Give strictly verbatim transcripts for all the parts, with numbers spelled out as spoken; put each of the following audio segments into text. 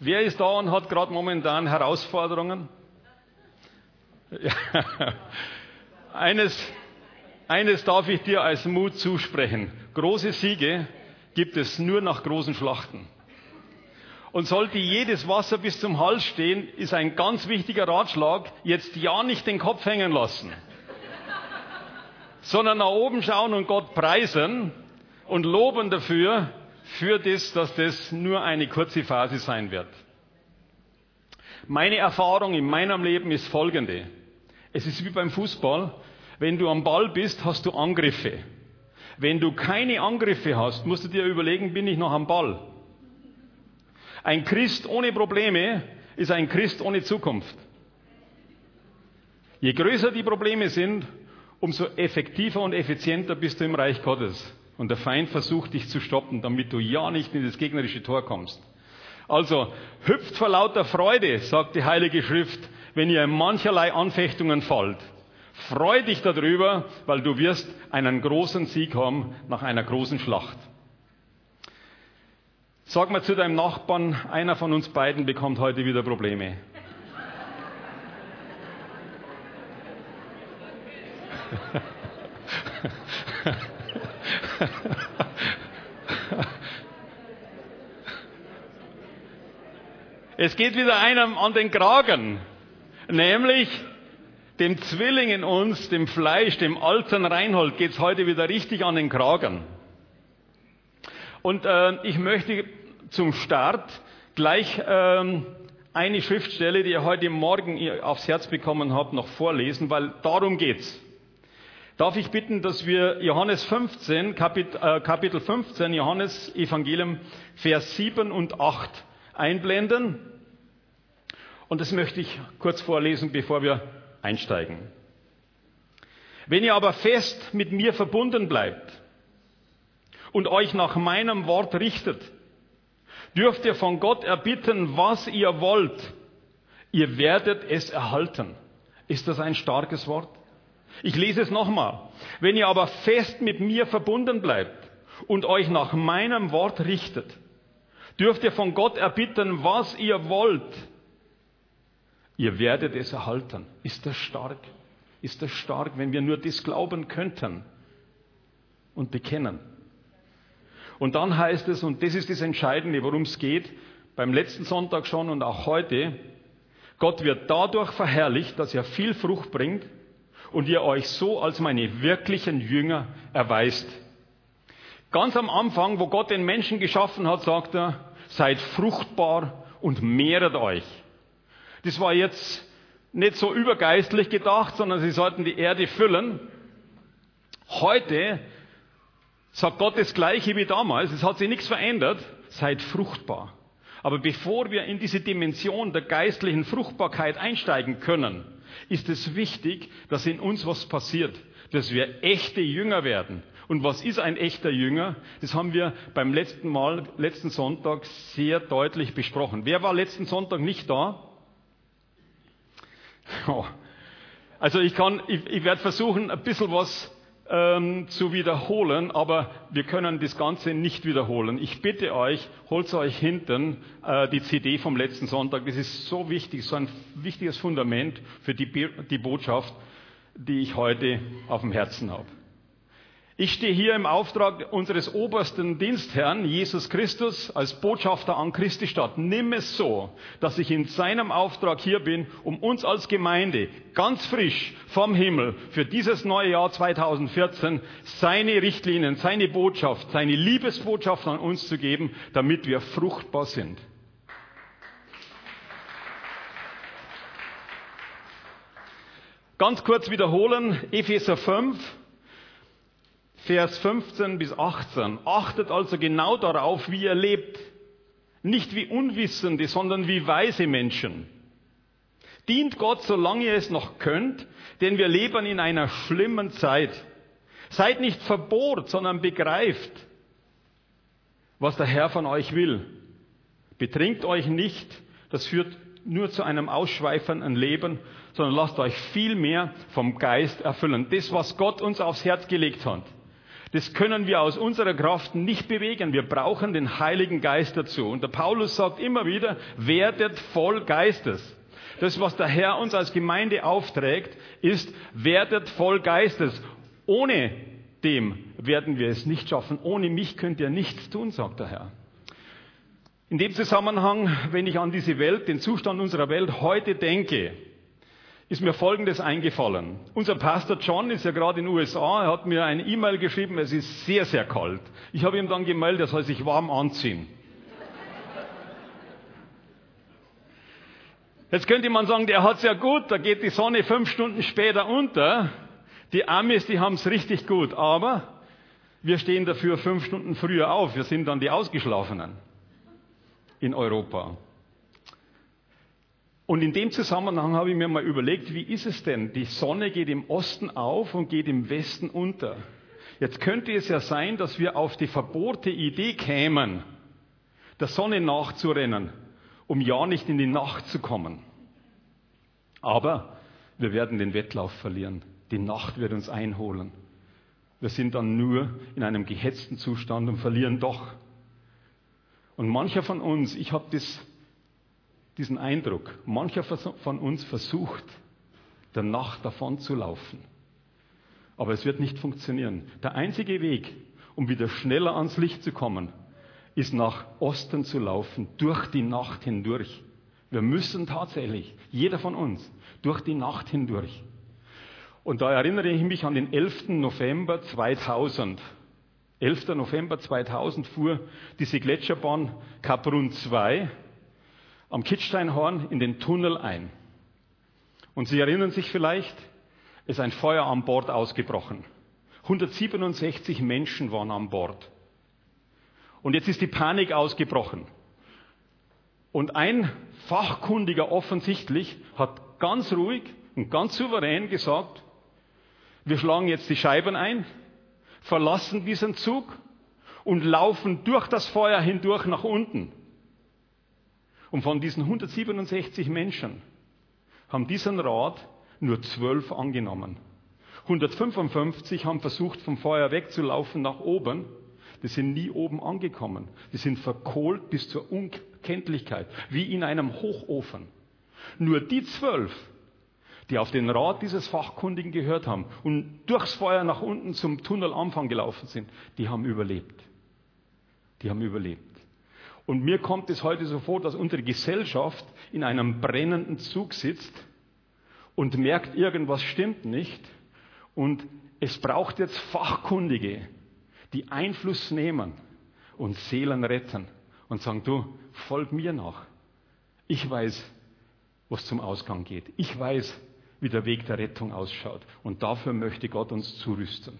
Wer ist da und hat gerade momentan Herausforderungen? Ja. Eines, eines darf ich dir als Mut zusprechen. Große Siege gibt es nur nach großen Schlachten. Und sollte jedes Wasser bis zum Hals stehen, ist ein ganz wichtiger Ratschlag, jetzt ja nicht den Kopf hängen lassen, sondern nach oben schauen und Gott preisen und loben dafür, für das, dass das nur eine kurze Phase sein wird. Meine Erfahrung in meinem Leben ist folgende. Es ist wie beim Fußball. Wenn du am Ball bist, hast du Angriffe. Wenn du keine Angriffe hast, musst du dir überlegen, bin ich noch am Ball? Ein Christ ohne Probleme ist ein Christ ohne Zukunft. Je größer die Probleme sind, umso effektiver und effizienter bist du im Reich Gottes. Und der Feind versucht, dich zu stoppen, damit du ja nicht in das gegnerische Tor kommst. Also, hüpft vor lauter Freude, sagt die Heilige Schrift, wenn ihr in mancherlei Anfechtungen fallt. Freu dich darüber, weil du wirst einen großen Sieg haben nach einer großen Schlacht. Sag mal zu deinem Nachbarn, einer von uns beiden bekommt heute wieder Probleme. Es geht wieder einem an den Kragen, nämlich dem Zwilling in uns, dem Fleisch, dem alten Reinhold, geht es heute wieder richtig an den Kragen. Und äh, ich möchte zum Start gleich äh, eine Schriftstelle, die ihr heute Morgen aufs Herz bekommen habt, noch vorlesen, weil darum geht's. Darf ich bitten, dass wir Johannes fünfzehn, Kapit, äh, Kapitel fünfzehn, Johannes Evangelium, Vers sieben und acht einblenden. Und das möchte ich kurz vorlesen, bevor wir einsteigen. Wenn ihr aber fest mit mir verbunden bleibt und euch nach meinem Wort richtet, dürft ihr von Gott erbitten, was ihr wollt. Ihr werdet es erhalten. Ist das ein starkes Wort? Ich lese es nochmal. Wenn ihr aber fest mit mir verbunden bleibt und euch nach meinem Wort richtet, dürft ihr von Gott erbitten, was ihr wollt. Ihr werdet es erhalten. Ist das stark? Ist das stark, wenn wir nur das glauben könnten und bekennen? Und dann heißt es, und das ist das Entscheidende, worum es geht, beim letzten Sonntag schon und auch heute, Gott wird dadurch verherrlicht, dass er viel Frucht bringt und ihr euch so als meine wirklichen Jünger erweist. Ganz am Anfang, wo Gott den Menschen geschaffen hat, sagt er, seid fruchtbar und mehret euch. Das war jetzt nicht so übergeistlich gedacht, sondern sie sollten die Erde füllen. Heute sagt Gott das Gleiche wie damals. Es hat sich nichts verändert. Seid fruchtbar. Aber bevor wir in diese Dimension der geistlichen Fruchtbarkeit einsteigen können, ist es wichtig, dass in uns was passiert, dass wir echte Jünger werden. Und was ist ein echter Jünger? Das haben wir beim letzten Mal, letzten Sonntag sehr deutlich besprochen. Wer war letzten Sonntag nicht da? Oh. Also ich kann, ich, ich werde versuchen, ein bisschen was ähm, zu wiederholen, aber wir können das Ganze nicht wiederholen. Ich bitte euch, holt euch hinten äh, die C D vom letzten Sonntag. Das ist so wichtig, so ein wichtiges Fundament für die, die Botschaft, die ich heute auf dem Herzen habe. Ich stehe hier im Auftrag unseres obersten Dienstherrn, Jesus Christus, als Botschafter an Christi Stadt. Nimm es so, dass ich in seinem Auftrag hier bin, um uns als Gemeinde ganz frisch vom Himmel für dieses neue Jahr zweitausendvierzehn seine Richtlinien, seine Botschaft, seine Liebesbotschaft an uns zu geben, damit wir fruchtbar sind. Ganz kurz wiederholen, Epheser fünf. Vers fünfzehn bis achtzehn. Achtet also genau darauf, wie ihr lebt. Nicht wie Unwissende, sondern wie weise Menschen. Dient Gott, solange ihr es noch könnt, denn wir leben in einer schlimmen Zeit. Seid nicht verbohrt, sondern begreift, was der Herr von euch will. Betrinkt euch nicht, das führt nur zu einem ausschweifenden Leben, sondern lasst euch viel mehr vom Geist erfüllen. Das, was Gott uns aufs Herz gelegt hat. Das können wir aus unserer Kraft nicht bewegen. Wir brauchen den Heiligen Geist dazu. Und der Paulus sagt immer wieder, werdet voll Geistes. Das, was der Herr uns als Gemeinde aufträgt, ist, werdet voll Geistes. Ohne dem werden wir es nicht schaffen. Ohne mich könnt ihr nichts tun, sagt der Herr. In dem Zusammenhang, wenn ich an diese Welt, den Zustand unserer Welt heute denke, ist mir Folgendes eingefallen. Unser Pastor John ist ja gerade in den U S A, er hat mir eine E-Mail geschrieben, es ist sehr, sehr kalt. Ich habe ihm dann gemeldet, er soll sich warm anziehen. Jetzt könnte man sagen, der hat es ja gut, da geht die Sonne fünf Stunden später unter. Die Amis, die haben es richtig gut, aber wir stehen dafür fünf Stunden früher auf. Wir sind dann die Ausgeschlafenen in Europa. Und in dem Zusammenhang habe ich mir mal überlegt, wie ist es denn? Die Sonne geht im Osten auf und geht im Westen unter. Jetzt könnte es ja sein, dass wir auf die verbohrte Idee kämen, der Sonne nachzurennen, um ja nicht in die Nacht zu kommen. Aber wir werden den Wettlauf verlieren. Die Nacht wird uns einholen. Wir sind dann nur in einem gehetzten Zustand und verlieren doch. Und mancher von uns, ich habe das diesen Eindruck, mancher von uns versucht, der Nacht davon zu laufen. Aber es wird nicht funktionieren. Der einzige Weg, um wieder schneller ans Licht zu kommen, ist nach Osten zu laufen, durch die Nacht hindurch. Wir müssen tatsächlich, jeder von uns, durch die Nacht hindurch. Und da erinnere ich mich an den elften November zweitausend. elfter November zweitausend fuhr diese Gletscherbahn Kaprun zwei am Kitzsteinhorn in den Tunnel ein. Und Sie erinnern sich vielleicht, es ist ein Feuer an Bord ausgebrochen. hundertsiebenundsechzig Menschen waren an Bord. Und jetzt ist die Panik ausgebrochen. Und ein Fachkundiger offensichtlich hat ganz ruhig und ganz souverän gesagt, wir schlagen jetzt die Scheiben ein, verlassen diesen Zug und laufen durch das Feuer hindurch nach unten. Und von diesen hundertsiebenundsechzig Menschen haben diesen Rat nur zwölf angenommen. hundertfünfundfünfzig haben versucht, vom Feuer wegzulaufen nach oben. Die sind nie oben angekommen. Die sind verkohlt bis zur Unkenntlichkeit, wie in einem Hochofen. Nur die zwölf, die auf den Rat dieses Fachkundigen gehört haben und durchs Feuer nach unten zum Tunnelanfang gelaufen sind, die haben überlebt. Die haben überlebt. Und mir kommt es heute so vor, dass unsere Gesellschaft in einem brennenden Zug sitzt und merkt, irgendwas stimmt nicht. Und es braucht jetzt Fachkundige, die Einfluss nehmen und Seelen retten und sagen, du, folg mir nach. Ich weiß, wo es zum Ausgang geht. Ich weiß, wie der Weg der Rettung ausschaut. Und dafür möchte Gott uns zurüsten.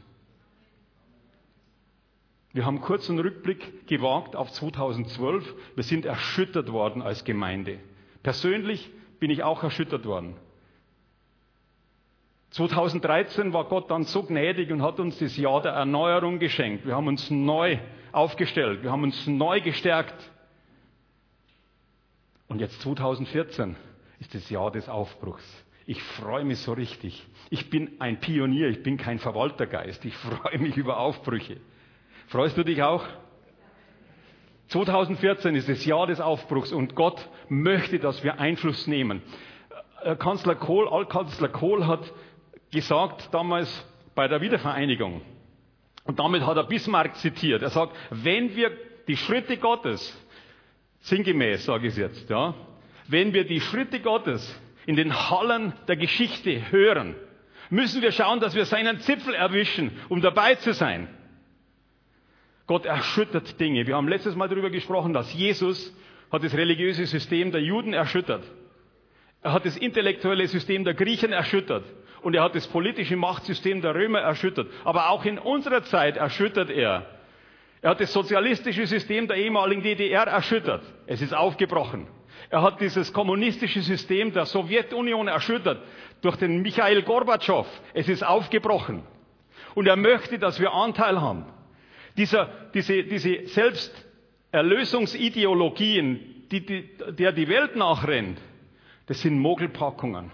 Wir haben kurz einen Rückblick gewagt auf zweitausendzwölf. Wir sind erschüttert worden als Gemeinde. Persönlich bin ich auch erschüttert worden. zweitausenddreizehn war Gott dann so gnädig und hat uns das Jahr der Erneuerung geschenkt. Wir haben uns neu aufgestellt. Wir haben uns neu gestärkt. Und jetzt zweitausendvierzehn ist das Jahr des Aufbruchs. Ich freue mich so richtig. Ich bin ein Pionier, ich bin kein Verwaltergeist. Ich freue mich über Aufbrüche. Freust du dich auch? zweitausendvierzehn ist das Jahr des Aufbruchs und Gott möchte, dass wir Einfluss nehmen. Kanzler Kohl, Altkanzler Kohl hat gesagt damals bei der Wiedervereinigung, und damit hat er Bismarck zitiert, er sagt, wenn wir die Schritte Gottes, sinngemäß sage ich es jetzt, ja, wenn wir die Schritte Gottes in den Hallen der Geschichte hören, müssen wir schauen, dass wir seinen Zipfel erwischen, um dabei zu sein. Gott erschüttert Dinge. Wir haben letztes Mal darüber gesprochen, dass Jesus hat das religiöse System der Juden erschüttert. Er hat das intellektuelle System der Griechen erschüttert. Und er hat das politische Machtsystem der Römer erschüttert. Aber auch in unserer Zeit erschüttert er. Er hat das sozialistische System der ehemaligen D D R erschüttert. Es ist aufgebrochen. Er hat dieses kommunistische System der Sowjetunion erschüttert. Durch den Michail Gorbatschow. Es ist aufgebrochen. Und er möchte, dass wir Anteil haben. Dieser, diese, diese Selbsterlösungsideologien, die, die, der die Welt nachrennt, das sind Mogelpackungen.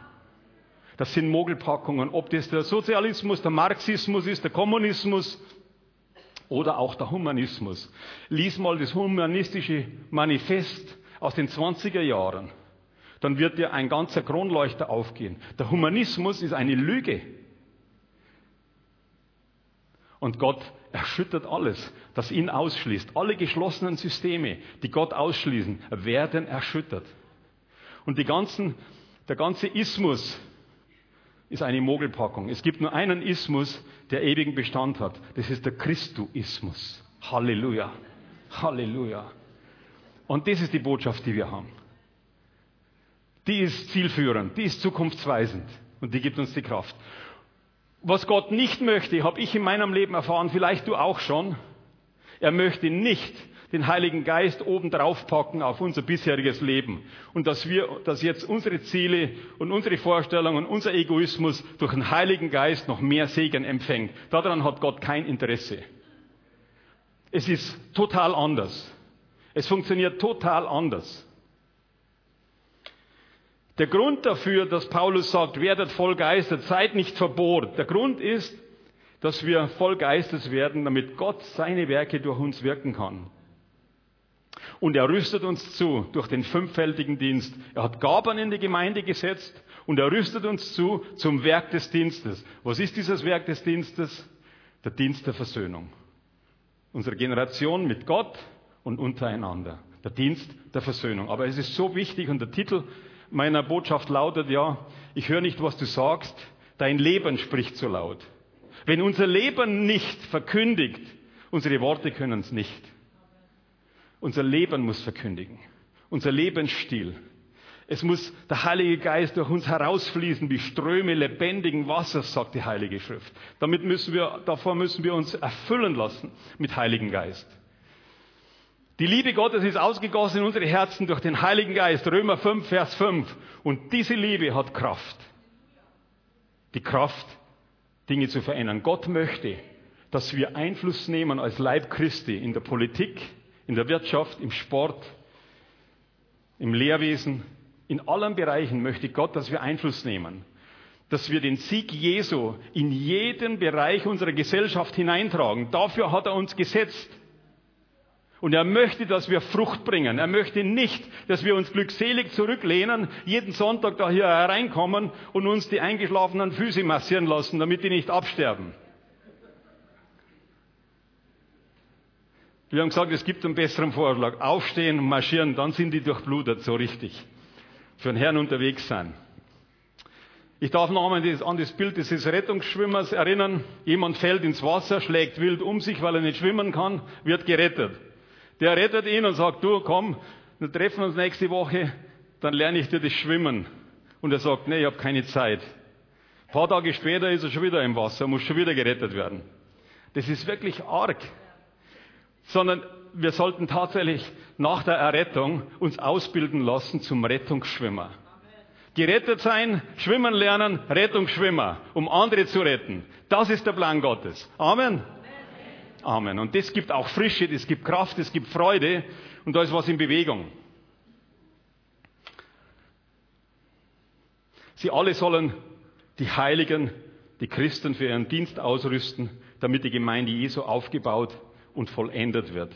Das sind Mogelpackungen. Ob das der Sozialismus, der Marxismus ist, der Kommunismus, Oder auch der Humanismus. Lies mal das humanistische Manifest aus den zwanziger Jahren. Dann wird dir ein ganzer Kronleuchter aufgehen. Der Humanismus ist eine Lüge. Und Gott erschüttert alles, das ihn ausschließt. Alle geschlossenen Systeme, die Gott ausschließen, werden erschüttert. Und die ganzen, der ganze Ismus ist eine Mogelpackung. Es gibt nur einen Ismus, der ewigen Bestand hat. Das ist der Christuismus. Halleluja. Halleluja. Und das ist die Botschaft, die wir haben. Die ist zielführend, die ist zukunftsweisend und die gibt uns die Kraft. Was Gott nicht möchte, habe ich in meinem Leben erfahren, vielleicht du auch schon. Er möchte nicht den Heiligen Geist oben drauf packen auf unser bisheriges Leben. Und dass wir, dass jetzt unsere Ziele und unsere Vorstellungen und unser Egoismus durch den Heiligen Geist noch mehr Segen empfängt. Daran hat Gott kein Interesse. Es ist total anders. Es funktioniert total anders. Der Grund dafür, dass Paulus sagt, werdet voll Geistes, seid nicht verbohrt. Der Grund ist, dass wir voll Geistes werden, damit Gott seine Werke durch uns wirken kann. Und er rüstet uns zu durch den fünffältigen Dienst. Er hat Gaben in die Gemeinde gesetzt und er rüstet uns zu zum Werk des Dienstes. Was ist dieses Werk des Dienstes? Der Dienst der Versöhnung. Unsere Generation mit Gott und untereinander. Der Dienst der Versöhnung. Aber es ist so wichtig und der Titel meiner Botschaft lautet ja, ich höre nicht, was du sagst, dein Leben spricht so laut. Wenn unser Leben nicht verkündigt, unsere Worte können es nicht. Unser Leben muss verkündigen. Unser Lebensstil. Es muss der Heilige Geist durch uns herausfließen wie Ströme lebendigen Wassers, sagt die Heilige Schrift. Damit müssen wir, davor müssen wir uns erfüllen lassen mit Heiligen Geist. Die Liebe Gottes ist ausgegossen in unsere Herzen durch den Heiligen Geist. Römer fünf, Vers fünf. Und diese Liebe hat Kraft. Die Kraft, Dinge zu verändern. Gott möchte, dass wir Einfluss nehmen als Leib Christi in der Politik, in der Wirtschaft, im Sport, im Lehrwesen. In allen Bereichen möchte Gott, dass wir Einfluss nehmen. Dass wir den Sieg Jesu in jeden Bereich unserer Gesellschaft hineintragen. Dafür hat er uns gesetzt. Und er möchte, dass wir Frucht bringen. Er möchte nicht, dass wir uns glückselig zurücklehnen, jeden Sonntag da hier hereinkommen und uns die eingeschlafenen Füße massieren lassen, damit die nicht absterben. Wir haben gesagt, es gibt einen besseren Vorschlag. Aufstehen und marschieren, dann sind die durchblutet, so richtig. Für den Herrn unterwegs sein. Ich darf noch einmal an das Bild dieses Rettungsschwimmers erinnern. Jemand fällt ins Wasser, schlägt wild um sich, weil er nicht schwimmen kann, wird gerettet. Der rettet ihn und sagt, du komm, wir treffen uns nächste Woche, dann lerne ich dir das Schwimmen. Und er sagt, nee, ich habe keine Zeit. Ein paar Tage später ist er schon wieder im Wasser, muss schon wieder gerettet werden. Das ist wirklich arg. Sondern wir sollten tatsächlich nach der Errettung uns ausbilden lassen zum Rettungsschwimmer. Gerettet sein, schwimmen lernen, Rettungsschwimmer, um andere zu retten. Das ist der Plan Gottes. Amen. Amen. Und das gibt auch Frische, das gibt Kraft, das gibt Freude und da ist was in Bewegung. Sie alle sollen die Heiligen, die Christen für ihren Dienst ausrüsten, damit die Gemeinde Jesu aufgebaut und vollendet wird.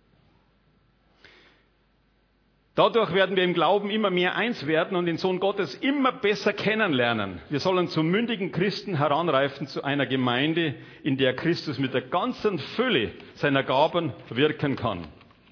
Dadurch werden wir im Glauben immer mehr eins werden und den Sohn Gottes immer besser kennenlernen. Wir sollen zum mündigen Christen heranreifen zu einer Gemeinde, in der Christus mit der ganzen Fülle seiner Gaben wirken kann.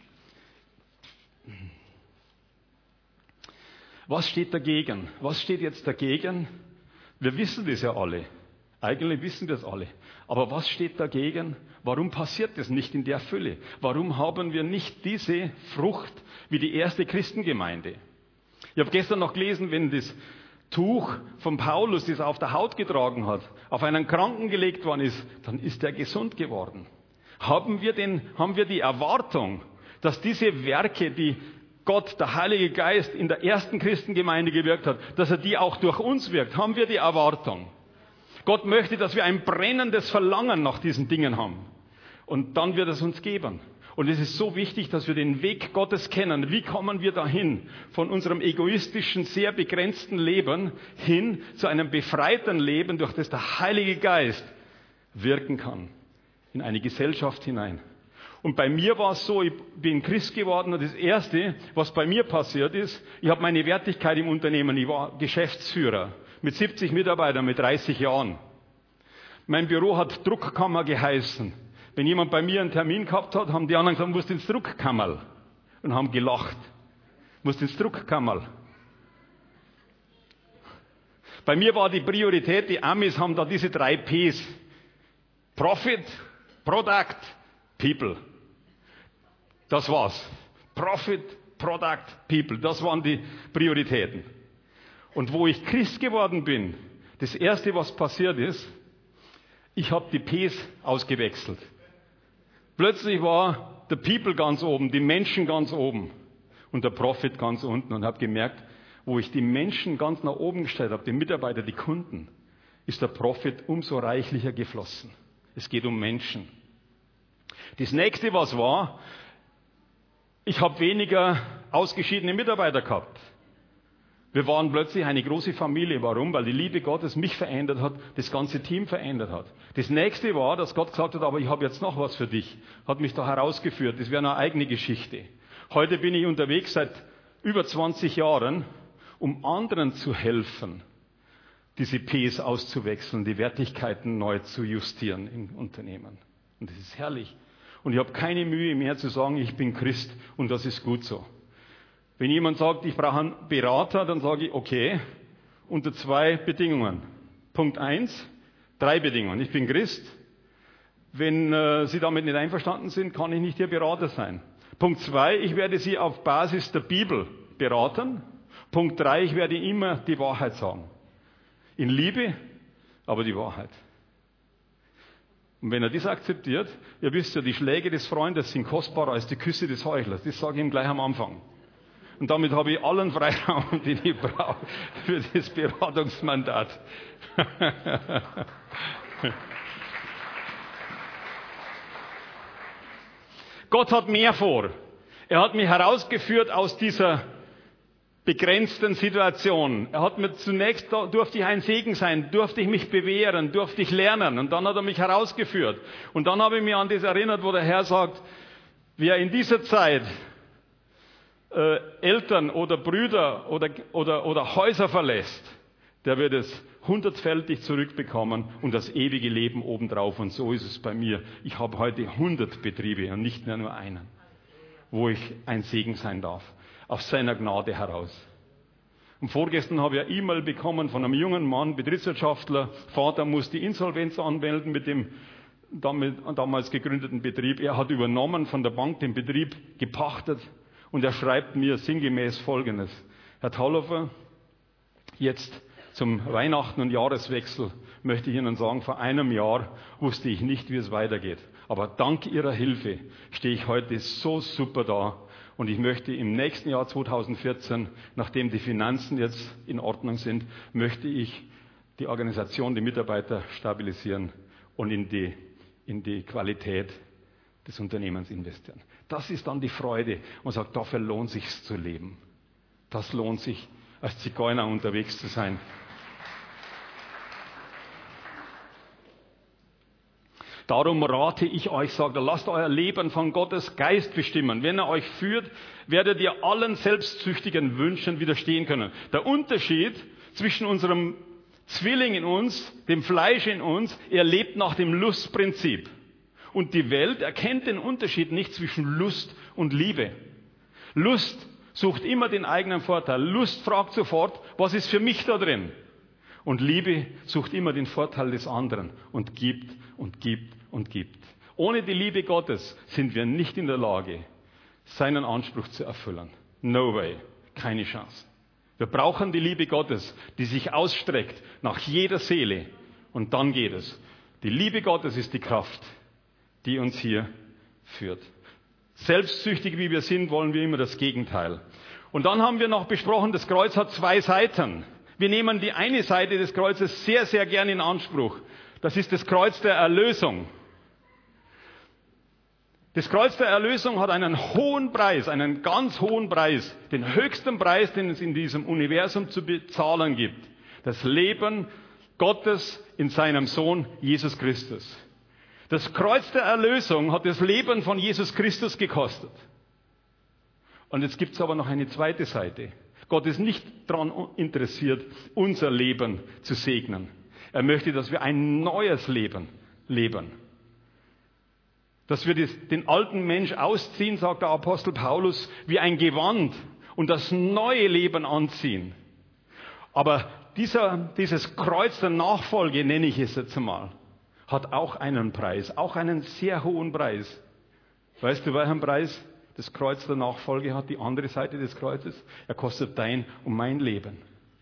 Was steht dagegen? Was steht jetzt dagegen? Wir wissen das ja alle. Eigentlich wissen das alle. Aber was steht dagegen? Warum passiert das nicht in der Fülle? Warum haben wir nicht diese Frucht wie die erste Christengemeinde? Ich habe gestern noch gelesen, wenn das Tuch von Paulus, das er auf der Haut getragen hat, auf einen Kranken gelegt worden ist, dann ist er gesund geworden. Haben wir denn, haben wir die Erwartung, dass diese Werke, die Gott, der Heilige Geist, in der ersten Christengemeinde gewirkt hat, dass er die auch durch uns wirkt? Haben wir die Erwartung? Gott möchte, dass wir ein brennendes Verlangen nach diesen Dingen haben. Und dann wird es uns geben. Und es ist so wichtig, dass wir den Weg Gottes kennen. Wie kommen wir dahin? Von unserem egoistischen, sehr begrenzten Leben hin zu einem befreiten Leben, durch das der Heilige Geist wirken kann. in eine Gesellschaft hinein. Und bei mir war es so, ich bin Christ geworden und das Erste, was bei mir passiert ist, ich habe meine Wertigkeit im Unternehmen, ich war Geschäftsführer mit siebzig Mitarbeitern, mit dreißig Jahren. Mein Büro hat Druckkammer geheißen. Wenn jemand bei mir einen Termin gehabt hat, haben die anderen gesagt, du musst ins Druckkammerl. Und haben gelacht. Du musst ins Druckkammerl. Bei mir war die Priorität, die Amis haben da diese drei Ps. Profit, Product, People. Das war's. Profit, Product, People. Das waren die Prioritäten. Und wo ich Christ geworden bin, das Erste, was passiert ist, ich habe die Ps ausgewechselt. Plötzlich war der People ganz oben, die Menschen ganz oben und der Profit ganz unten und habe gemerkt, wo ich die Menschen ganz nach oben gestellt habe, die Mitarbeiter, die Kunden, ist der Profit umso reichlicher geflossen. Es geht um Menschen. Das nächste, was war, ich habe weniger ausgeschiedene Mitarbeiter gehabt. Wir waren plötzlich eine große Familie. Warum? Weil die Liebe Gottes mich verändert hat, das ganze Team verändert hat. Das nächste war, dass Gott gesagt hat, aber ich habe jetzt noch was für dich. Hat mich da herausgeführt. Das wäre eine eigene Geschichte. Heute bin ich unterwegs seit über zwanzig Jahren, um anderen zu helfen, diese Ps auszuwechseln, die Wertigkeiten neu zu justieren im Unternehmen. Und das ist herrlich. Und ich habe keine Mühe mehr zu sagen, ich bin Christ und das ist gut so. Wenn jemand sagt, ich brauche einen Berater, dann sage ich, okay, unter zwei Bedingungen. Punkt eins, drei Bedingungen. Ich bin Christ. Wenn äh, Sie damit nicht einverstanden sind, kann ich nicht Ihr Berater sein. Punkt zwei, ich werde Sie auf Basis der Bibel beraten. Punkt drei, ich werde immer die Wahrheit sagen. In Liebe, aber die Wahrheit. Und wenn er das akzeptiert, ihr wisst ja, die Schläge des Freundes sind kostbarer als die Küsse des Heuchlers. Das sage ich ihm gleich am Anfang. Und damit habe ich allen Freiraum, den ich brauche für das Beratungsmandat. Gott hat mehr vor. Er hat mich herausgeführt aus dieser begrenzten Situation. Er hat mir zunächst, da durfte ich ein Segen sein, durfte ich mich bewähren, durfte ich lernen. Und dann hat er mich herausgeführt. Und dann habe ich mich an das erinnert, wo der Herr sagt, wer in dieser Zeit Äh, Eltern oder Brüder oder, oder, oder Häuser verlässt, der wird es hundertfältig zurückbekommen und das ewige Leben obendrauf. Und so ist es bei mir. Ich habe heute hundert Betriebe und nicht mehr nur einen, wo ich ein Segen sein darf, aus seiner Gnade heraus. Und vorgestern habe ich eine E-Mail bekommen von einem jungen Mann, Betriebswirtschaftler. Vater muss die Insolvenz anmelden mit dem damit, damals gegründeten Betrieb. Er hat übernommen von der Bank den Betrieb, gepachtet. Und er schreibt mir sinngemäß Folgendes. Herr Thalhofer, jetzt zum Weihnachten und Jahreswechsel möchte ich Ihnen sagen, vor einem Jahr wusste ich nicht, wie es weitergeht. Aber dank Ihrer Hilfe stehe ich heute so super da. Und ich möchte im nächsten Jahr zweitausendvierzehn, nachdem die Finanzen jetzt in Ordnung sind, möchte ich die Organisation, die Mitarbeiter stabilisieren und in die, in die Qualität des Unternehmens investieren. Das ist dann die Freude. Man sagt, dafür lohnt sich zu leben. Das lohnt sich, als Zigeuner unterwegs zu sein. Darum rate ich euch, sagt er, lasst euer Leben von Gottes Geist bestimmen. Wenn er euch führt, werdet ihr allen selbstsüchtigen Wünschen widerstehen können. Der Unterschied zwischen unserem Zwilling in uns, dem Fleisch in uns, er lebt nach dem Lustprinzip. Und die Welt erkennt den Unterschied nicht zwischen Lust und Liebe. Lust sucht immer den eigenen Vorteil. Lust fragt sofort, was ist für mich da drin? Und Liebe sucht immer den Vorteil des anderen und gibt und gibt und gibt. Ohne die Liebe Gottes sind wir nicht in der Lage, seinen Anspruch zu erfüllen. No way. Keine Chance. Wir brauchen die Liebe Gottes, die sich ausstreckt nach jeder Seele. Und dann geht es. Die Liebe Gottes ist die Kraft, die uns hier führt. Selbstsüchtig wie wir sind, wollen wir immer das Gegenteil. Und dann haben wir noch besprochen, das Kreuz hat zwei Seiten. Wir nehmen die eine Seite des Kreuzes sehr, sehr gern in Anspruch. Das ist das Kreuz der Erlösung. Das Kreuz der Erlösung hat einen hohen Preis, einen ganz hohen Preis, den höchsten Preis, den es in diesem Universum zu bezahlen gibt. Das Leben Gottes in seinem Sohn Jesus Christus. Das Kreuz der Erlösung hat das Leben von Jesus Christus gekostet. Und jetzt gibt es aber noch eine zweite Seite. Gott ist nicht daran interessiert, unser Leben zu segnen. Er möchte, dass wir ein neues Leben leben. Dass wir das, den alten Mensch ausziehen, sagt der Apostel Paulus, wie ein Gewand und das neue Leben anziehen. Aber dieser, dieses Kreuz der Nachfolge, nenne ich es jetzt mal, hat auch einen Preis, auch einen sehr hohen Preis. Weißt du, welchen Preis das Kreuz der Nachfolge hat, die andere Seite des Kreuzes? Er kostet dein und mein Leben.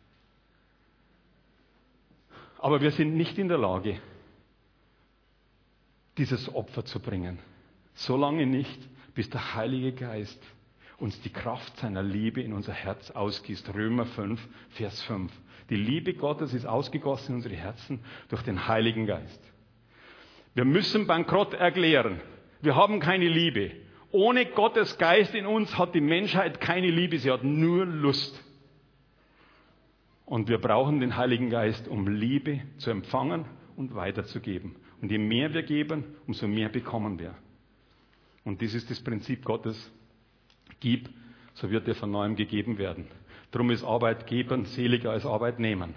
Aber wir sind nicht in der Lage, dieses Opfer zu bringen. Solange nicht, bis der Heilige Geist uns die Kraft seiner Liebe in unser Herz ausgießt. Römer fünf, Vers fünf. Die Liebe Gottes ist ausgegossen in unsere Herzen durch den Heiligen Geist. Wir müssen bankrott erklären. Wir haben keine Liebe. Ohne Gottes Geist in uns hat die Menschheit keine Liebe. Sie hat nur Lust. Und wir brauchen den Heiligen Geist, um Liebe zu empfangen und weiterzugeben. Und je mehr wir geben, umso mehr bekommen wir. Und dies ist das Prinzip Gottes. Gib, so wird dir von neuem gegeben werden. Darum ist Arbeit geben seliger als Arbeit nehmen.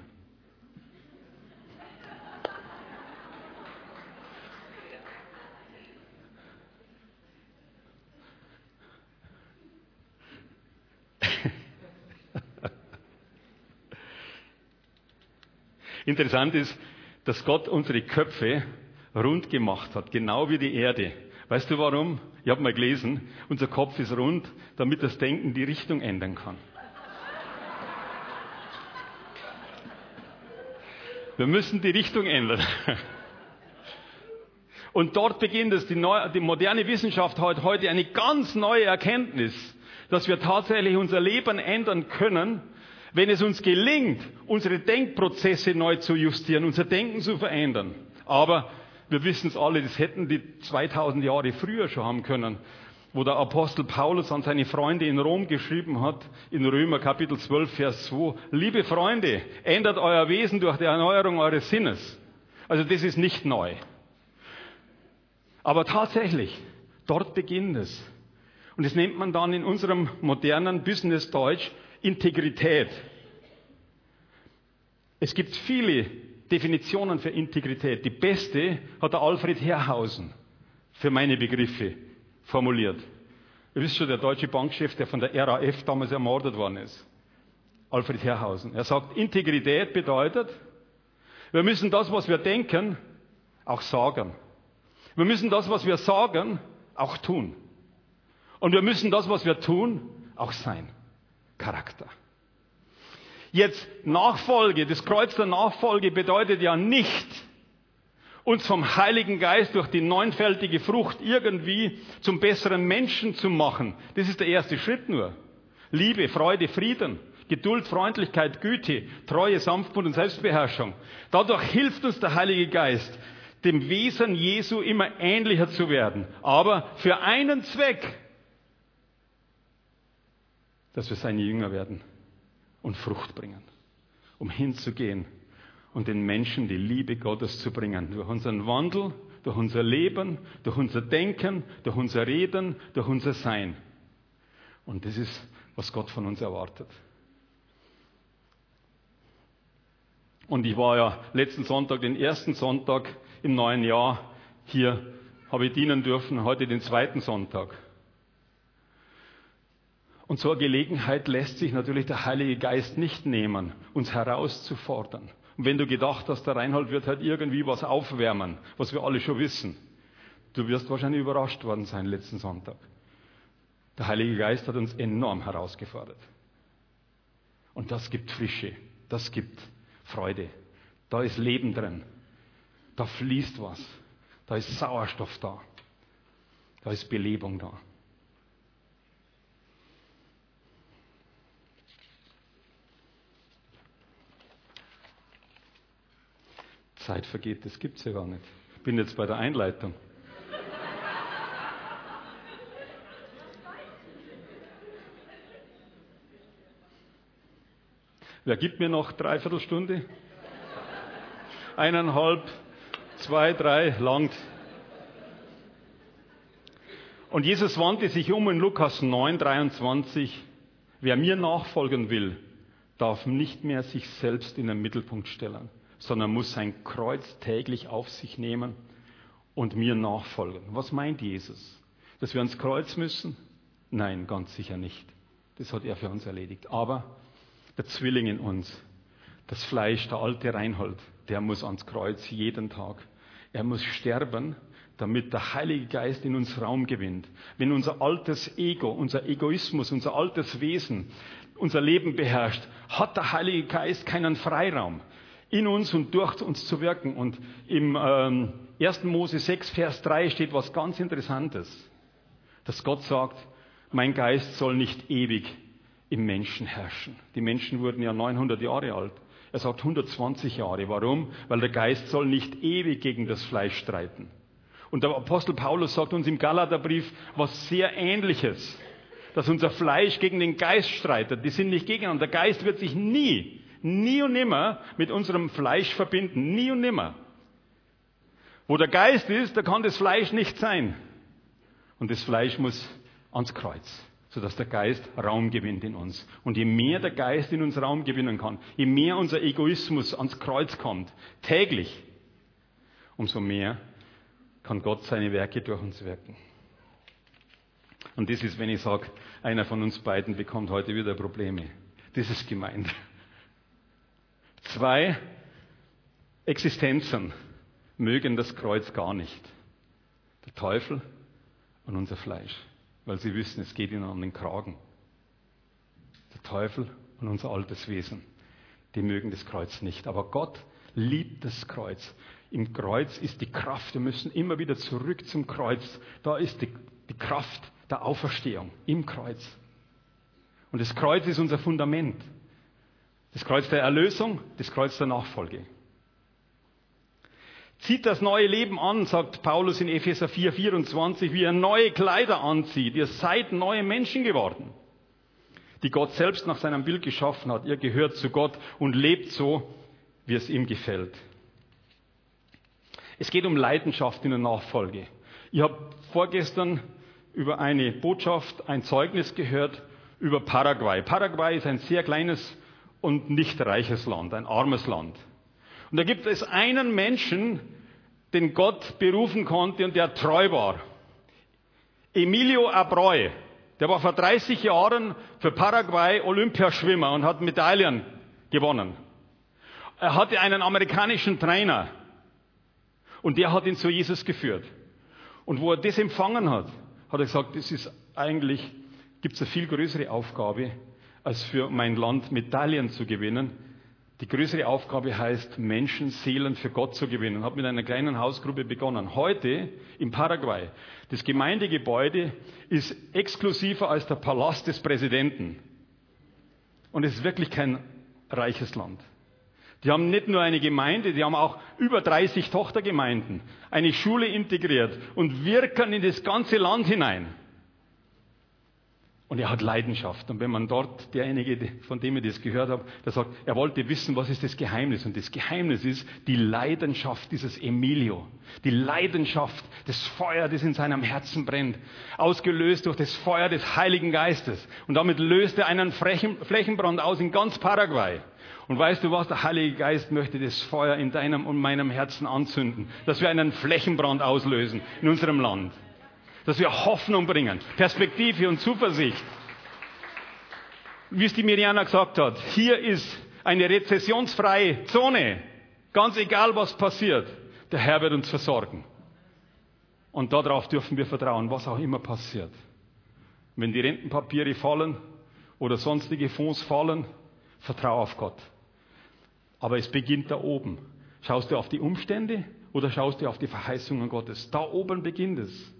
Interessant ist, dass Gott unsere Köpfe rund gemacht hat, genau wie die Erde. Weißt du warum? Ich habe mal gelesen, unser Kopf ist rund, damit das Denken die Richtung ändern kann. Wir müssen die Richtung ändern. Und dort beginnt es, die, neue, die moderne Wissenschaft hat heute eine ganz neue Erkenntnis, dass wir tatsächlich unser Leben ändern können, wenn es uns gelingt, unsere Denkprozesse neu zu justieren, unser Denken zu verändern. Aber wir wissen es alle, das hätten die zweitausend Jahre früher schon haben können, wo der Apostel Paulus an seine Freunde in Rom geschrieben hat, in Römer Kapitel zwölf, Vers zwei, liebe Freunde, ändert euer Wesen durch die Erneuerung eures Sinnes. Also das ist nicht neu. Aber tatsächlich, dort beginnt es. Und das nennt man dann in unserem modernen Business-Deutsch Integrität. Es gibt viele Definitionen für Integrität. Die beste hat der Alfred Herrhausen für meine Begriffe formuliert. Ihr wisst schon, der deutsche Bankchef, der von der R A F damals ermordet worden ist. Alfred Herrhausen. Er sagt, Integrität bedeutet, wir müssen das, was wir denken, auch sagen. Wir müssen das, was wir sagen, auch tun. Und wir müssen das, was wir tun, auch sein. Charakter. Jetzt Nachfolge, das Kreuz der Nachfolge bedeutet ja nicht, uns vom Heiligen Geist durch die neunfältige Frucht irgendwie zum besseren Menschen zu machen. Das ist der erste Schritt nur. Liebe, Freude, Frieden, Geduld, Freundlichkeit, Güte, Treue, Sanftmut und Selbstbeherrschung. Dadurch hilft uns der Heilige Geist, dem Wesen Jesu immer ähnlicher zu werden. Aber für einen Zweck, dass wir seine Jünger werden und Frucht bringen, um hinzugehen und den Menschen die Liebe Gottes zu bringen. Durch unseren Wandel, durch unser Leben, durch unser Denken, durch unser Reden, durch unser Sein. Und das ist, was Gott von uns erwartet. Und ich war ja letzten Sonntag, den ersten Sonntag im neuen Jahr hier, habe ich dienen dürfen, heute den zweiten Sonntag. Und so eine Gelegenheit lässt sich natürlich der Heilige Geist nicht nehmen, uns herauszufordern. Und wenn du gedacht hast, der Reinhold wird halt irgendwie was aufwärmen, was wir alle schon wissen, du wirst wahrscheinlich überrascht worden sein letzten Sonntag. Der Heilige Geist hat uns enorm herausgefordert. Und das gibt Frische, das gibt Freude. Da ist Leben drin. Da fließt was. Da ist Sauerstoff da. Da ist Belebung da. Zeit vergeht, das gibt es ja gar nicht. Ich bin jetzt bei der Einleitung. Wer gibt mir noch dreiviertel Stunde? Eineinhalb, zwei, drei, langt. Und Jesus wandte sich um in Lukas neun, dreiundzwanzig. Wer mir nachfolgen will, darf nicht mehr sich selbst in den Mittelpunkt stellen, sondern muss sein Kreuz täglich auf sich nehmen und mir nachfolgen. Was meint Jesus? Dass wir ans Kreuz müssen? Nein, ganz sicher nicht. Das hat er für uns erledigt. Aber der Zwilling in uns, das Fleisch, der alte Reinhold, der muss ans Kreuz jeden Tag. Er muss sterben, damit der Heilige Geist in uns Raum gewinnt. Wenn unser altes Ego, unser Egoismus, unser altes Wesen unser Leben beherrscht, hat der Heilige Geist keinen Freiraum, in uns und durch uns zu wirken. Und im ähm, ersten Mose sechs, Vers drei steht was ganz Interessantes, dass Gott sagt, mein Geist soll nicht ewig im Menschen herrschen. Die Menschen wurden ja neunhundert Jahre alt. Er sagt hundertzwanzig Jahre. Warum? Weil der Geist soll nicht ewig gegen das Fleisch streiten. Und der Apostel Paulus sagt uns im Galaterbrief was sehr Ähnliches, dass unser Fleisch gegen den Geist streitet. Die sind nicht gegeneinander. Der Geist wird sich nie, nie und nimmer mit unserem Fleisch verbinden. Nie und nimmer. Wo der Geist ist, da kann das Fleisch nicht sein. Und das Fleisch muss ans Kreuz, sodass der Geist Raum gewinnt in uns. Und je mehr der Geist in uns Raum gewinnen kann, je mehr unser Egoismus ans Kreuz kommt, täglich, umso mehr kann Gott seine Werke durch uns wirken. Und das ist, wenn ich sage, einer von uns beiden bekommt heute wieder Probleme. Das ist gemeint. Zwei Existenzen mögen das Kreuz gar nicht. Der Teufel und unser Fleisch. Weil sie wissen, es geht ihnen an den Kragen. Der Teufel und unser altes Wesen, die mögen das Kreuz nicht. Aber Gott liebt das Kreuz. Im Kreuz ist die Kraft. Wir müssen immer wieder zurück zum Kreuz. Da ist die, die Kraft der Auferstehung im Kreuz. Und das Kreuz ist unser Fundament. Das Kreuz der Erlösung, das Kreuz der Nachfolge. Zieht das neue Leben an, sagt Paulus in Epheser vier, vierundzwanzig, wie er neue Kleider anzieht. Ihr seid neue Menschen geworden, die Gott selbst nach seinem Bild geschaffen hat. Ihr gehört zu Gott und lebt so, wie es ihm gefällt. Es geht um Leidenschaft in der Nachfolge. Ich habe vorgestern über eine Botschaft, ein Zeugnis gehört über Paraguay. Paraguay ist ein sehr kleines und nicht reiches Land, ein armes Land. Und da gibt es einen Menschen, den Gott berufen konnte und der treu war. Emilio Abreu. Der war vor dreißig Jahren für Paraguay Olympiaschwimmer und hat Medaillen gewonnen. Er hatte einen amerikanischen Trainer und der hat ihn zu Jesus geführt. Und wo er das empfangen hat, hat er gesagt, das ist eigentlich, gibt es eine viel größere Aufgabe, als für mein Land Medaillen zu gewinnen. Die größere Aufgabe heißt, Menschenseelen für Gott zu gewinnen. Hat mit einer kleinen Hausgruppe begonnen. Heute in Paraguay, das Gemeindegebäude ist exklusiver als der Palast des Präsidenten. Und es ist wirklich kein reiches Land. Die haben nicht nur eine Gemeinde, die haben auch über dreißig Tochtergemeinden, eine Schule integriert und wirken in das ganze Land hinein. Und er hat Leidenschaft. Und wenn man dort, derjenige, von dem ich das gehört habe, der sagt, er wollte wissen, was ist das Geheimnis? Und das Geheimnis ist die Leidenschaft dieses Emilio. Die Leidenschaft, das Feuer, das in seinem Herzen brennt. Ausgelöst durch das Feuer des Heiligen Geistes. Und damit löst er einen Flächenbrand aus in ganz Paraguay. Und weißt du was? Der Heilige Geist möchte das Feuer in deinem und meinem Herzen anzünden. Dass wir einen Flächenbrand auslösen in unserem Land. Dass wir Hoffnung bringen, Perspektive und Zuversicht. Wie es die Miriana gesagt hat, hier ist eine rezessionsfreie Zone. Ganz egal, was passiert, der Herr wird uns versorgen. Und darauf dürfen wir vertrauen, was auch immer passiert. Wenn die Rentenpapiere fallen oder sonstige Fonds fallen, vertraue auf Gott. Aber es beginnt da oben. Schaust du auf die Umstände oder schaust du auf die Verheißungen Gottes? Da oben beginnt es.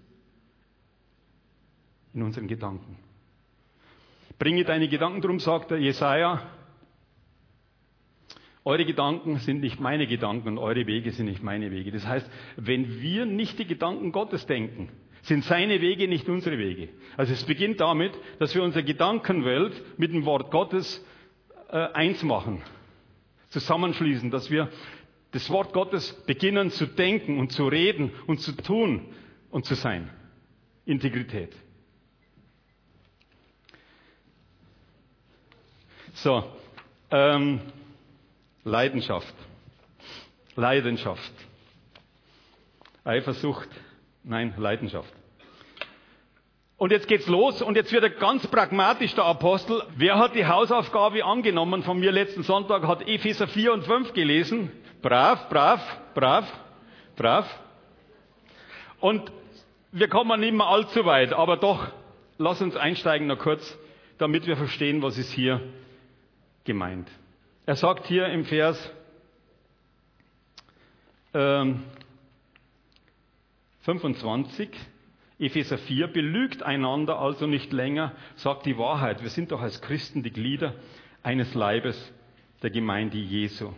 In unseren Gedanken. Bringe deine Gedanken drum, sagt der Jesaja. Eure Gedanken sind nicht meine Gedanken und eure Wege sind nicht meine Wege. Das heißt, wenn wir nicht die Gedanken Gottes denken, sind seine Wege nicht unsere Wege. Also es beginnt damit, dass wir unsere Gedankenwelt mit dem Wort Gottes äh, eins machen, zusammenschließen, dass wir das Wort Gottes beginnen zu denken und zu reden und zu tun und zu sein. Integrität. So, ähm, Leidenschaft. Leidenschaft. Eifersucht, nein, Leidenschaft. Und jetzt geht's los und jetzt wird er ganz pragmatisch, der Apostel. Wer hat die Hausaufgabe angenommen von mir letzten Sonntag, hat Epheser vier und fünf gelesen? Brav, brav, brav, brav. Und wir kommen nicht mehr allzu weit, aber doch, lass uns einsteigen noch kurz, damit wir verstehen, was ist hier gemeint. Er sagt hier im Vers ähm, fünfundzwanzig, Epheser vier, belügt einander also nicht länger, sagt die Wahrheit. Wir sind doch als Christen die Glieder eines Leibes der Gemeinde Jesu.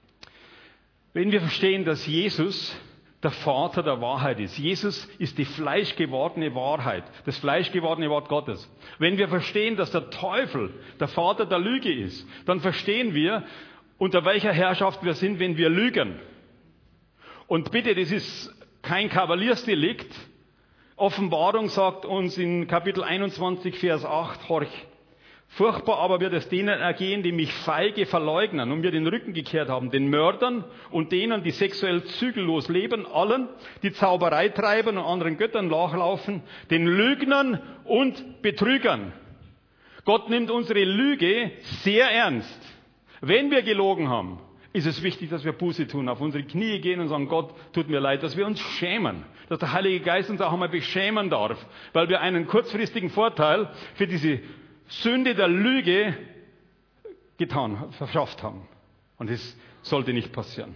Wenn wir verstehen, dass Jesus der Vater der Wahrheit ist. Jesus ist die fleischgewordene Wahrheit, das fleischgewordene Wort Gottes. Wenn wir verstehen, dass der Teufel der Vater der Lüge ist, dann verstehen wir, unter welcher Herrschaft wir sind, wenn wir lügen. Und bitte, das ist kein Kavaliersdelikt. Offenbarung sagt uns in Kapitel einundzwanzig, Vers acht, horch, furchtbar aber wird es denen ergehen, die mich feige verleugnen und mir den Rücken gekehrt haben, den Mördern und denen, die sexuell zügellos leben, allen, die Zauberei treiben und anderen Göttern nachlaufen, den Lügnern und Betrügern. Gott nimmt unsere Lüge sehr ernst. Wenn wir gelogen haben, ist es wichtig, dass wir Buße tun, auf unsere Knie gehen und sagen, Gott, tut mir leid, dass wir uns schämen, dass der Heilige Geist uns auch einmal beschämen darf, weil wir einen kurzfristigen Vorteil für diese Sünde der Lüge getan, verschafft haben. Und das sollte nicht passieren.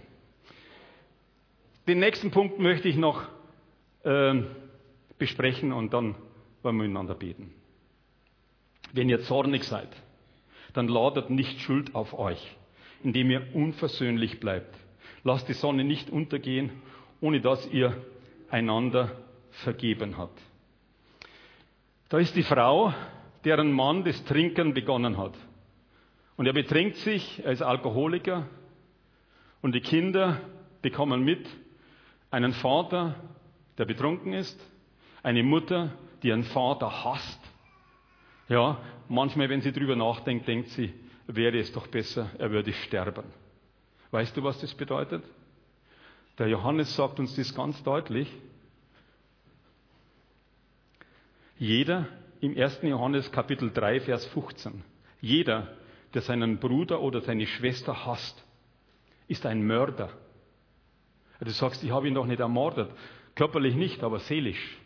Den nächsten Punkt möchte ich noch äh, besprechen und dann wollen wir miteinander beten. Wenn ihr zornig seid, dann ladet nicht Schuld auf euch, indem ihr unversöhnlich bleibt. Lasst die Sonne nicht untergehen, ohne dass ihr einander vergeben habt. Da ist die Frau, deren Mann das Trinken begonnen hat. Und er betrinkt sich, er ist Alkoholiker und die Kinder bekommen mit einen Vater, der betrunken ist, eine Mutter, die ihren Vater hasst. Ja, manchmal, wenn sie drüber nachdenkt, denkt sie, wäre es doch besser, er würde sterben. Weißt du, was das bedeutet? Der Johannes sagt uns das ganz deutlich. Jeder, im ersten Johannes Kapitel drei, Vers fünfzehn, jeder, der seinen Bruder oder seine Schwester hasst, ist ein Mörder. Du sagst, ich habe ihn doch nicht ermordet. Körperlich nicht, aber seelisch.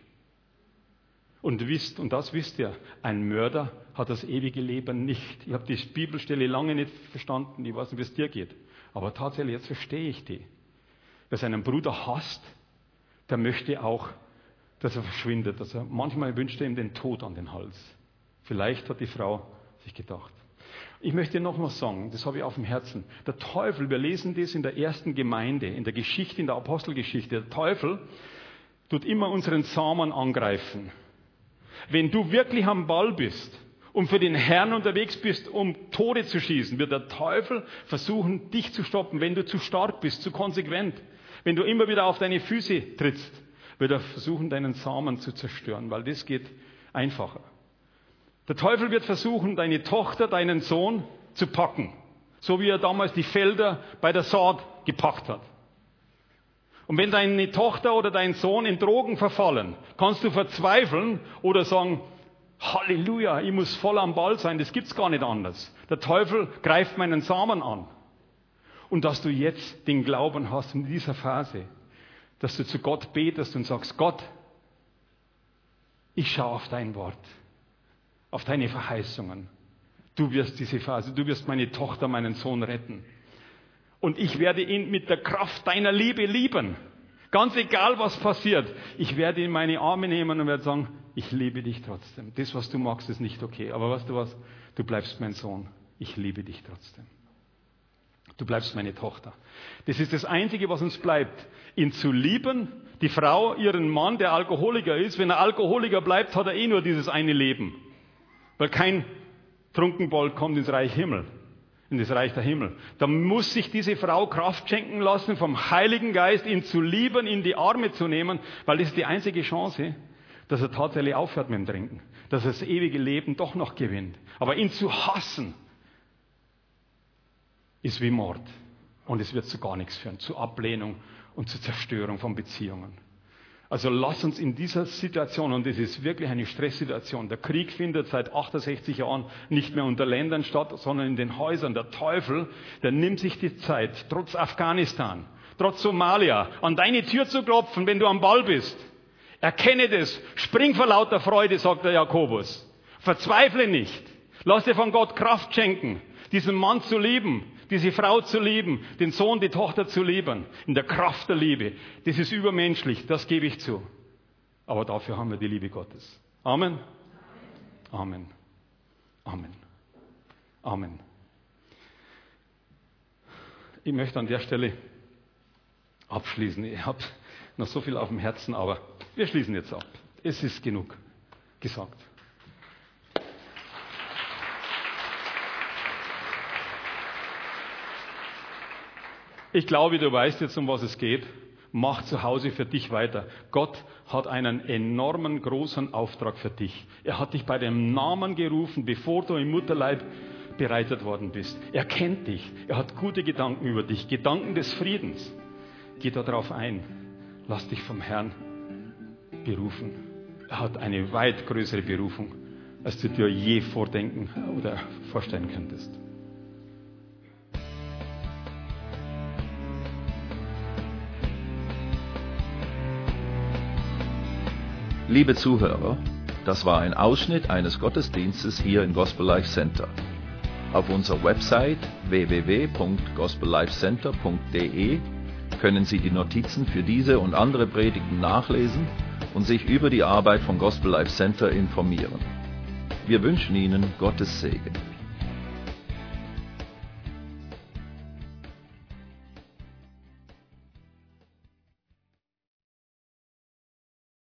Und wisst, und das wisst ihr, ein Mörder hat das ewige Leben nicht. Ich habe die Bibelstelle lange nicht verstanden, ich weiß nicht, wie es dir geht. Aber tatsächlich, jetzt verstehe ich die. Wer seinen Bruder hasst, der möchte auch, dass er verschwindet. Dass er, manchmal wünscht er ihm den Tod an den Hals. Vielleicht hat die Frau sich gedacht. Ich möchte noch was sagen, das habe ich auf dem Herzen. Der Teufel, wir lesen das in der ersten Gemeinde, in der Geschichte, in der Apostelgeschichte. Der Teufel tut immer unseren Samen angreifen. Wenn du wirklich am Ball bist und für den Herrn unterwegs bist, um Tore zu schießen, wird der Teufel versuchen, dich zu stoppen, wenn du zu stark bist, zu konsequent. Wenn du immer wieder auf deine Füße trittst, wird er versuchen, deinen Samen zu zerstören, weil das geht einfacher. Der Teufel wird versuchen, deine Tochter, deinen Sohn zu packen, so wie er damals die Felder bei der Saat gepackt hat. Und wenn deine Tochter oder dein Sohn in Drogen verfallen, kannst du verzweifeln oder sagen, Halleluja, ich muss voll am Ball sein, das gibt's gar nicht anders. Der Teufel greift meinen Samen an. Und dass du jetzt den Glauben hast in dieser Phase, dass du zu Gott betest und sagst, Gott, ich schaue auf dein Wort, auf deine Verheißungen. Du wirst diese Phase, du wirst meine Tochter, meinen Sohn retten. Und ich werde ihn mit der Kraft deiner Liebe lieben. Ganz egal, was passiert. Ich werde ihn in meine Arme nehmen und werde sagen, ich liebe dich trotzdem. Das, was du magst, ist nicht okay. Aber weißt du was? Du bleibst mein Sohn. Ich liebe dich trotzdem. Du bleibst meine Tochter. Das ist das Einzige, was uns bleibt. Ihn zu lieben, die Frau, ihren Mann, der Alkoholiker ist. Wenn er Alkoholiker bleibt, hat er eh nur dieses eine Leben. Weil kein Trunkenbold kommt ins Reich Himmel. In das Reich der Himmel. Da muss sich diese Frau Kraft schenken lassen, vom Heiligen Geist ihn zu lieben, in die Arme zu nehmen, weil das ist die einzige Chance, dass er tatsächlich aufhört mit dem Trinken, dass er das ewige Leben doch noch gewinnt. Aber ihn zu hassen, ist wie Mord. Und es wird zu gar nichts führen, zu Ablehnung und zur Zerstörung von Beziehungen. Also lass uns in dieser Situation, und es ist wirklich eine Stresssituation, der Krieg findet seit achtundsechzig Jahren nicht mehr unter Ländern statt, sondern in den Häusern. Der Teufel, der nimmt sich die Zeit, trotz Afghanistan, trotz Somalia, an deine Tür zu klopfen, wenn du am Ball bist. Erkenne das, spring vor lauter Freude, sagt der Jakobus. Verzweifle nicht, lass dir von Gott Kraft schenken, diesen Mann zu lieben, diese Frau zu lieben, den Sohn, die Tochter zu lieben, in der Kraft der Liebe. Das ist übermenschlich, das gebe ich zu. Aber dafür haben wir die Liebe Gottes. Amen. Amen. Amen. Amen. Ich möchte an der Stelle abschließen. Ich habe noch so viel auf dem Herzen, aber wir schließen jetzt ab. Es ist genug gesagt. Ich glaube, du weißt jetzt, um was es geht. Mach zu Hause für dich weiter. Gott hat einen enormen, großen Auftrag für dich. Er hat dich bei dem Namen gerufen, bevor du im Mutterleib bereitet worden bist. Er kennt dich. Er hat gute Gedanken über dich. Gedanken des Friedens. Geh darauf ein. Lass dich vom Herrn berufen. Er hat eine weit größere Berufung, als du dir je vordenken oder vorstellen könntest. Liebe Zuhörer, das war ein Ausschnitt eines Gottesdienstes hier im Gospel Life Center. Auf unserer Website w w w punkt gospel life center punkt d e können Sie die Notizen für diese und andere Predigten nachlesen und sich über die Arbeit von Gospel Life Center informieren. Wir wünschen Ihnen Gottes Segen.